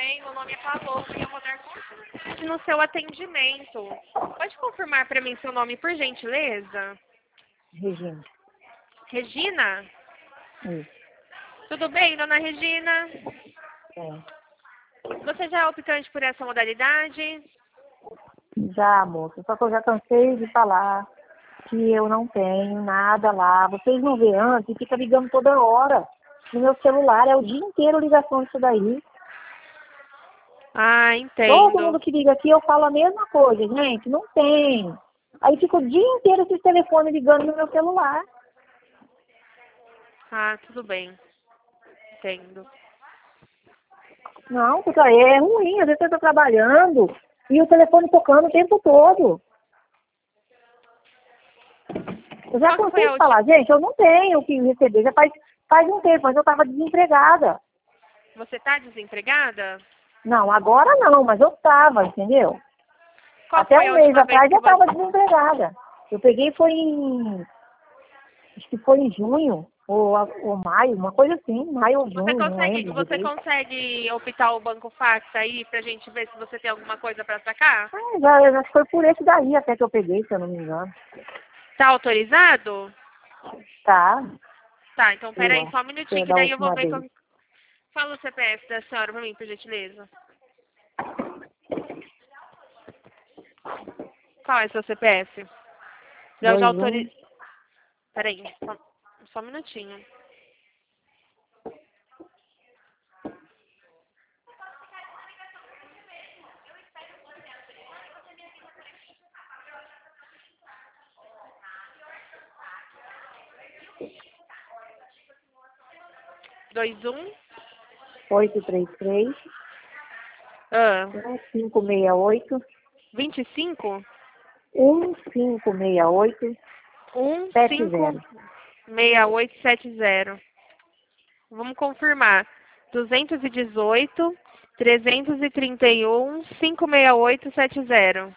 bem? Meu nome é Paloma e eu vou dar continuidade no seu atendimento. Pode confirmar para mim seu nome, por gentileza? Regina. Regina? Isso. Tudo bem, dona Regina? Você já é optante por essa modalidade? Já, moça. Só que eu já cansei de falar que eu não tenho nada lá. Vocês não vê antes e fica ligando toda hora no meu celular. É o dia inteiro ligação disso daí. Ah, Todo mundo entendo. que liga aqui eu falo a mesma coisa, gente. Não tem. Aí fica o dia inteiro esses telefones ligando no meu celular. Ah, tudo bem. Entendo. Não, porque é ruim. Às vezes eu estou trabalhando e o telefone tocando o tempo todo. Eu já Qual que foi cansei a de última... falar, gente, eu não tenho o que receber. Já faz um tempo, mas eu estava desempregada. Você está desempregada? Não, agora não, mas eu estava, entendeu? Qual Até foi a um mês última vez atrás que eu você... estava desempregada. Eu peguei acho que foi em junho ou maio, uma coisa assim, maio ou junho, não lembro Você direito. consegue optar o Banco Fax aí pra gente ver se você tem alguma coisa para sacar? Ah, já foi por esse daí até que eu peguei, se eu não me engano. Tá autorizado? Tá, Tá, então eu peraí só um acho. minutinho Foi que da daí eu vou última ver vez. como... Fala o CPF da senhora pra mim, por gentileza. Qual é seu CPF? Eu já 21. autorizo... Peraí, só um minutinho. Dois um 833 ah, 1568 25 1568 15 70. 6870. Vamos confirmar. 218 331 56870.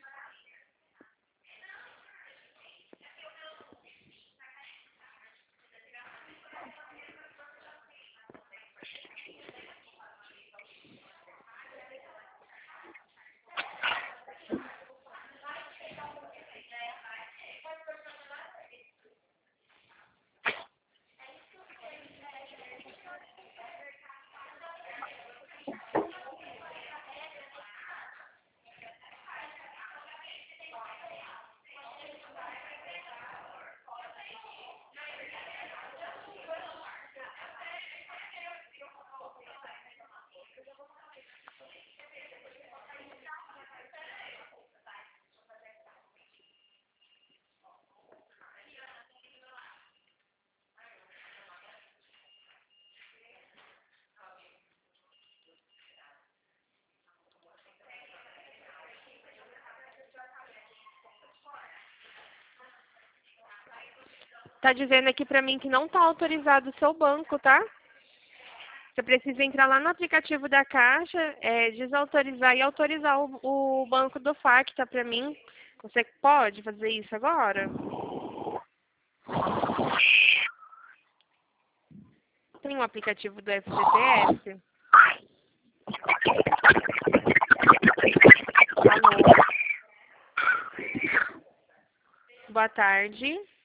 Tá dizendo aqui pra mim que não tá autorizado o seu banco, tá? Você precisa entrar lá no aplicativo da Caixa, desautorizar e autorizar o banco do Facta pra mim. Você pode fazer isso agora? Tem um aplicativo do FGTS? Alô? Boa tarde.